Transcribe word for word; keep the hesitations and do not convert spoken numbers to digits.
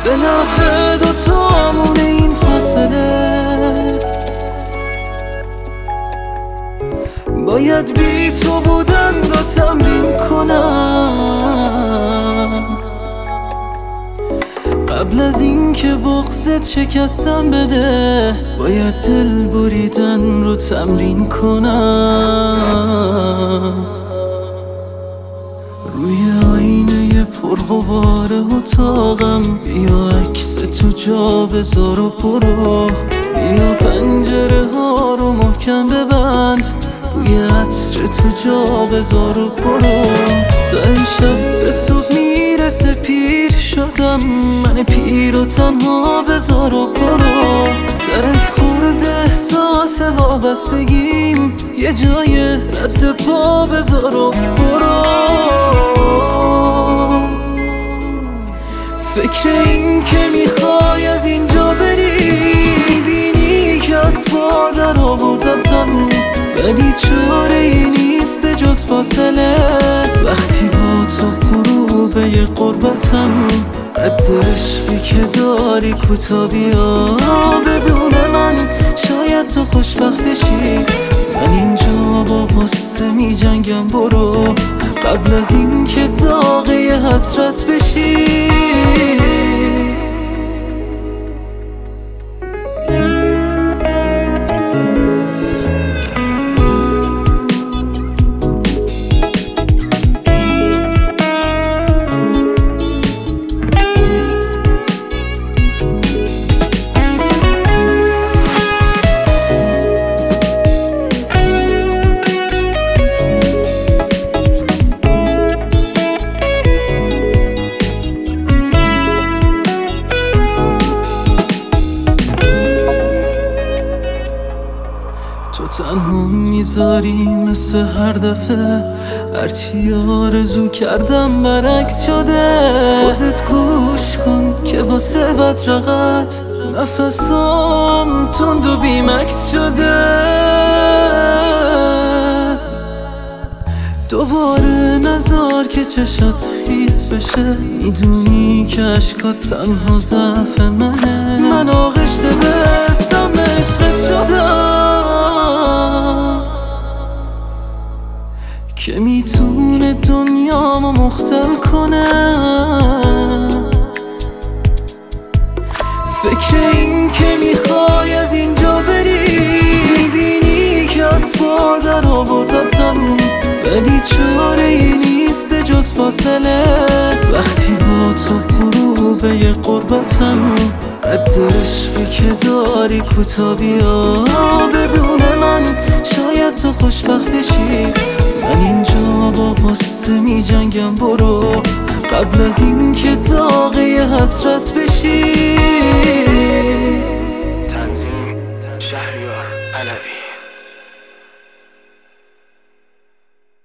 به نفع دوتامون این فاصله. باید بی تو بودن رو تمرین کنم قبل از این که بغضت شکستم بده. باید دل بریدن رو تمرین کنم. روی آینه پرغبار اتاقم بیا عکس تو جا بذار و برو. بیا پنجره ها رو محکم ببند، بوی عطر تو جا بذار و برو. تا امشب به صبح میرسه پیر شدم، من پیر و تنها بذار و برو. سر خورد احساس وابستگیم یه جای رد پا بذار و برو. فکر این که میخوای از اینجا بری، بینی که از پا در آوردتم، ولی چاره ای نیست به جز فاصله. وقتی با تو غروبه ی قربتم، قد عشقی که داری کوتا بیا. بدون من شاید تو خوشبخت بشی، من اینجا با غصه می جنگم. برو قبل از این که داغه ی حسرت بشی. تو تنها میذاری مثل هر دفعه، هرچی آرزو کردم برعکس شده. خودت گوش کن که واسه بدرقت نفسام تند و بیمکس شده. دوباره نذار که چشات خیس بشه، میدونی که عشقات تنها ضعف منه. من آغشته به سم عشقت شدم که میتونه دنیامو مختل کنه. فکر این که میخوای از اینجا بری، میبینی که از پا در آوردتم، ولی چاره ای نیست به جز فاصله. وقتی با تو غروبه ی قربتم، قد عشقی که داری کوتا بیا. بدون من شاید تو خوشبخت بشی، من اینجا با غصه می جنگم. برو قبل از این که داغه ی حسرت بشی.